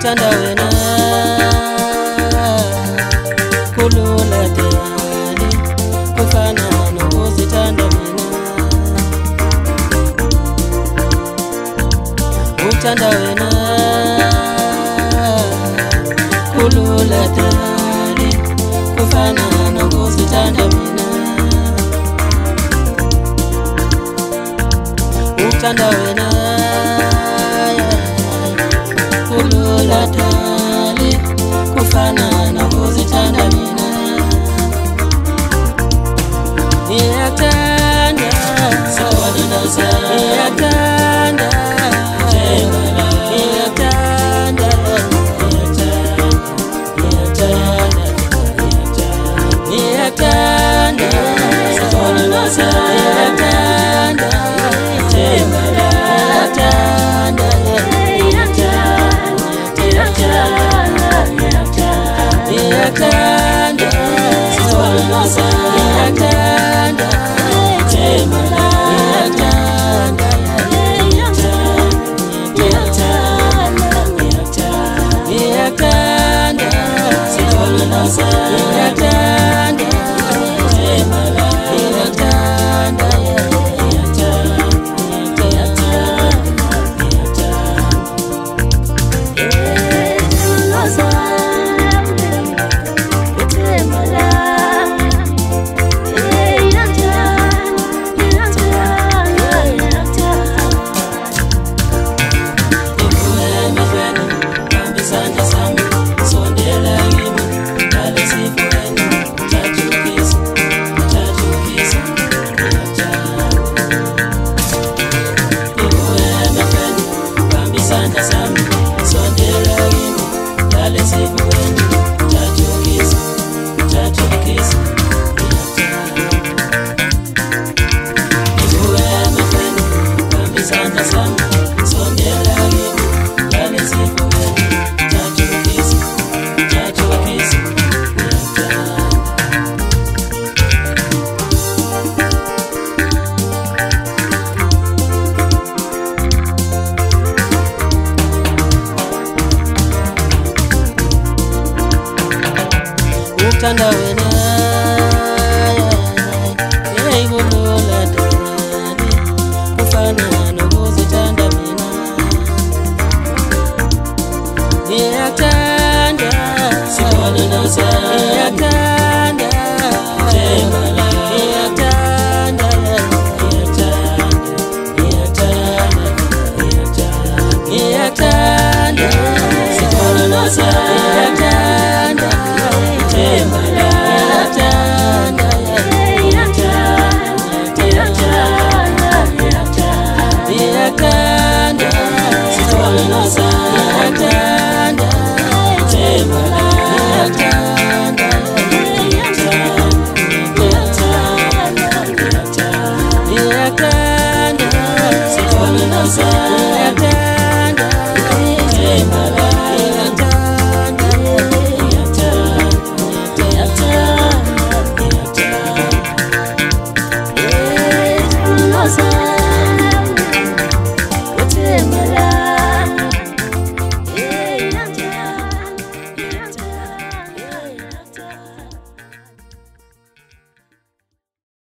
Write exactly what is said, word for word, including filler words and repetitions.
Utanda wena kulula dali kufana nokuzithanda mina. Utanda wena kulula dali kufana nokuzithanda mina. Utanda wena kulula dali kufana nokuzithanda mina. Niyatanda sawana nazana, niyatanda jengala, niyatanda niyatanda niyatanda sawana nazana, niyatanda jengala, niyatanda niyatanda sawana nazana, niyatanda jengala, niyatanda niyatanda sawana nazana, niyatanda jengala, niyatanda Utanda wena kulula dali kufana nokuzithanda mina. Niyatanda sawana nazana, niyatanda jengala, niyatanda niyatanda niyatanda sawana nazana, niyatanda jengala, niyatanda niyatanda sawana nazana, niyatanda jengala, niyatanda niyatanda sawana nazana, niyatanda jengala, niyatanda